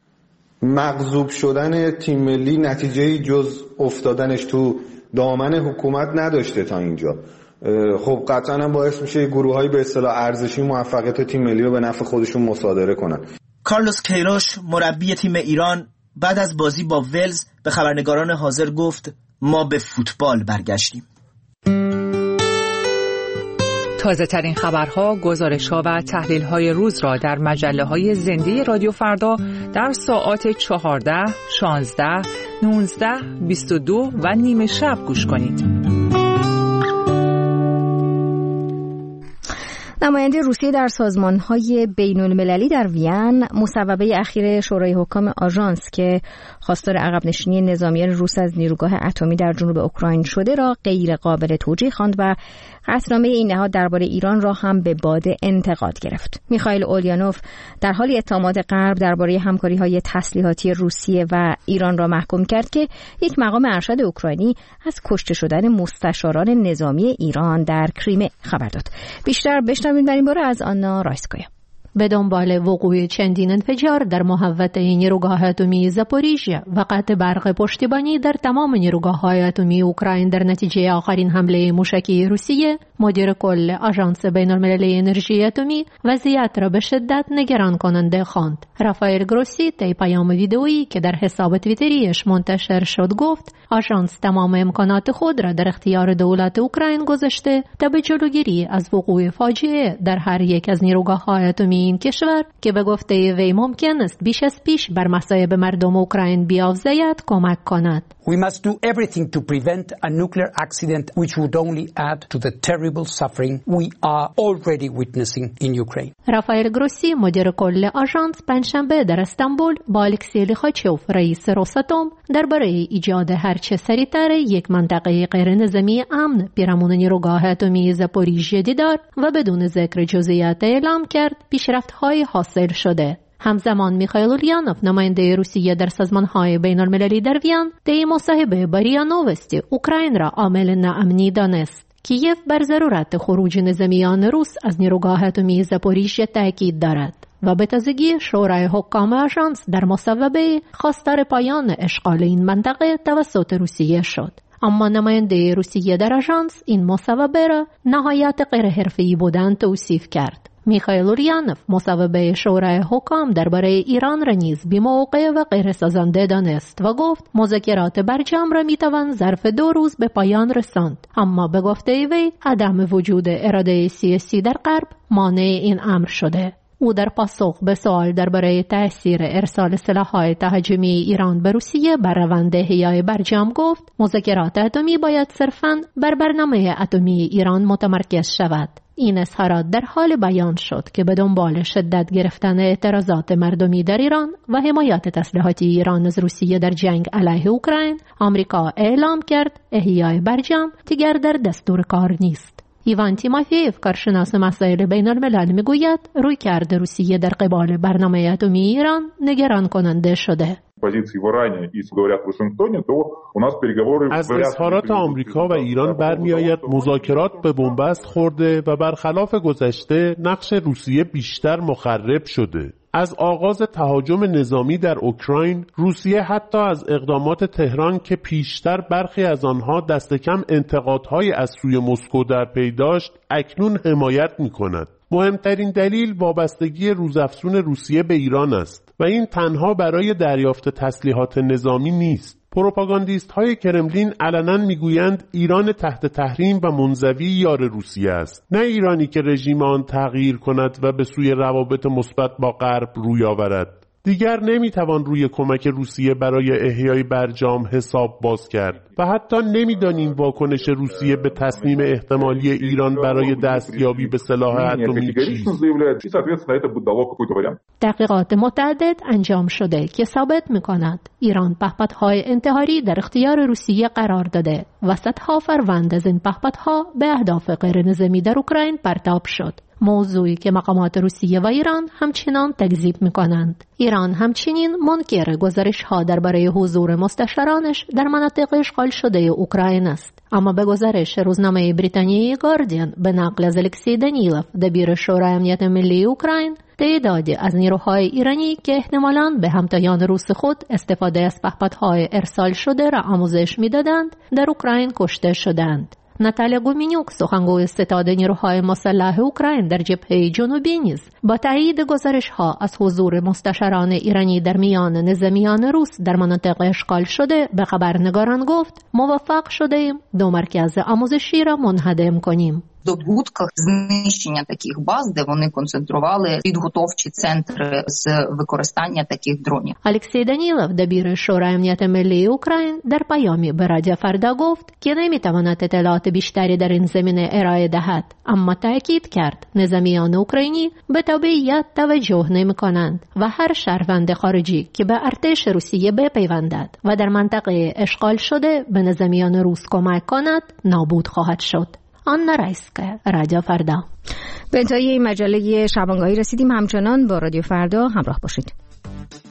مغضوب شدن تیم ملی نتیجه‌ای جز افتادنش تو دامن حکومت نداشته تا اینجا. خب قطعاً هم باعث میشه گروه‌های به اصطلاح ارزشی موفقیت تیم ملی رو به نفع خودشون مصادره کنن. کارلوس کیروش، مربی تیم ایران، بعد از بازی با ولز به خبرنگاران حاضر گفت: ما به فوتبال برگشتیم. تازه ترین خبرها، گزارش‌ها و تحلیل‌های روز را در مجله‌های زنده رادیو فردا در ساعات چهارده، شانزده، نوزده، بیست و دو و نیمه شب گوش کنید. نماینده روسیه در سازمان‌های بین‌المللی در وین مصوبه اخیر شورای حکام آژانس که خواستار عقب نشینی نظامیان روس از نیروگاه اتمی در جنوب اوکراین شده را غیر قابل توجیه خواند و قطعنامه این نهاد درباره ایران را هم به باد انتقاد گرفت. میخائیل اوليانوف در حالی اتهامات غرب درباره همکاری‌های تسلیحاتی روسیه و ایران را محکوم کرد که یک مقام ارشد اوکراینی از کشته شدن مستشاران نظامی ایران در کریمه خبر داد. بیشتر بشنویم در این باره از آنا رایسکویا. به دنبال وقوع چندین انفجار در محوطه نیروگاه اتمی زاپوریژیا و قطع برق پشتیبانی در تمام نیروگاه‌های اتمی اوکراین در نتیجه آخرین حمله موشکی روسیه، مدیر کل آژانس بین‌المللی انرژی اتمی وضعیت را به شدت نگران کننده خواند. رافائل گروسی طی پیام ویدئویی که در حساب توییتریش منتشر شد گفت آژانس تمام امکانات خود را در اختیار دولت اوکراین گذاشته تا به جلوگیری از وقوع فاجعه در هر یک از نیروگاه‌های اتمی این کشور که به گفته وی ممکن است بیش از پیش بر مصائب مردم اوکراین بیافزاید کمک کند. We must do everything to prevent a nuclear accident which would only add to the terrible suffering we are already witnessing in Ukraine. رافائل گروسی مدیر کل آژانس پنجشنبه در استانبول با الکسی لیخاچوف رئیس روساتوم درباره ایجاد هرچه سریعتر یک منطقه غیر نظامی امن پیرامون نیروگاه اتمی زاپوریژیا دیدار و بدون ذکر جزئیات اعلام کرد پیشرفت‌های حاصل شده. همزمان میخائیل اوليانوف نماینده روسیه در سازمان‌های بین‌المللی در وین طی مصاحبه با ریا نووستی اوکراین را عامل ناامنی دانست. کیف بر ضرورت خروج نظامیان روس از نیروگاه اتمی زاپوریژیا تاکید دارد و به تازگی شورای حکام آژانس در مصوبه خواستار پایان اشغال این منطقه توسط روسیه شد. اما نماینده روسیه در آژانس این مصوبه را نهایت غیر حرفه‌ای بودن توصیف کرد. میخائیل اوليانوف مصوبه شورای حکام درباره ایران را نیز بی‌موقع و غیر سازنده دانست و گفت مذاکرات برجام را میتوان ظرف دو روز به پایان رساند، اما به گفته وی عدم وجود اراده سیاسی در غرب مانع این امر شده. او در پاسخ به سوال درباره تأثیر ارسال سلاح‌های تهاجمی ایران به روسیه بر روند احیای برجام گفت مذاکرات اتمی باید صرفاً بر برنامه اتمی ایران متمرکز شود. این اظهارات در حال بیان شد که به دنبال شدت گرفتن اعتراضات مردمی در ایران و حمایت تسلیحاتی ایران از روسیه در جنگ علیه اوکراین، آمریکا اعلام کرد احیای برجام دیگر در دستور کار نیست. ایوان تیموفیف کارشناس مسائل بین الملل میگوید رویکرد روسیه در قبال برنامه اتمی ایران نگران کننده شده. از اظهارات آمریکا و ایران برمی‌آید مذاکرات به بنبست خورده و برخلاف گذشته نقش روسیه بیشتر مخرب شده. از آغاز تهاجم نظامی در اوکراین، روسیه حتی از اقدامات تهران که پیشتر برخی از آنها دست کم انتقادهای از سوی مسکو در پی داشت، اکنون حمایت می‌کند. مهمترین دلیل وابستگی روزافزون روسیه به ایران است و این تنها برای دریافت تسلیحات نظامی نیست. پروپاگاندیست های کرملین علنا میگویند ایران تحت تحریم و منزوی یار روسیه است، نه ایرانی که رژیم آن تغییر کند و به سوی روابط مثبت با غرب روی آورد. دیگر نمیتوان روی کمک روسیه برای احیای برجام حساب باز کرد و حتی نمیدانیم واکنش روسیه به تصمیم احتمالی ایران برای دستیابی به سلاح اتمی چیست. تحقیقات متعدد انجام شده که ثابت می‌کند ایران پهپادهای انتحاری در اختیار روسیه قرار داده و صدها فروند از این پهپادها به اهداف غیر نظامی در اوکراین پرتاب شد. موضوعی که مقامات روسیه و ایران همچنان تکذیب می‌کنند. ایران همچنین منکر گزارش‌ها درباره حضور مستشارانش در مناطق اشغال شده اوکراین است. اما به گزارش روزنامه بریتانیایی گاردین به نقل از الکسی دانیلوف دبیر شورای امنیت ملی اوکراین، تعدادی از نیروهای ایرانی که احتمالاً به همتایان روس خود استفاده از پهپادهای ارسال شده را آموزش می‌دادند، در اوکراین کشته شدند. ناتالیا گومینیوک سخنگوی ستاد نیروهای مسلح اوکراین در جبهه جنوبی نیز با تایید گزارش‌ها از حضور مستشاران ایرانی در میان نظامیان روس در مناطق اشغال شده به خبرنگاران گفت موفق شده‌ایم دو مرکز آموزشی را منهدم کنیم. здобутках знищення таких баз, де вони концентрували підготовчі центри з використання таких дронів. الکسی دانیلوف دبیر شورای امنیت ملی اوکراین در پیامی به رادیو فردا گفت که نمیتواند اطلاعات بیشتری در این زمینه ارائه دهد، اما تاکید کرد نظامیان اوکراینی به تبعیت توجه نمی‌کنند و هر شهروند خارجی که به ارتش روسیه بپیوندد و در منطقه اشغال شده به نظامیان روس کمک کند نابود خواهد شد. آنا رایسکه، رادیو فردا. به انتهای مجله شبانگاهی رسیدیم. همچنان با رادیو فردا همراه باشید.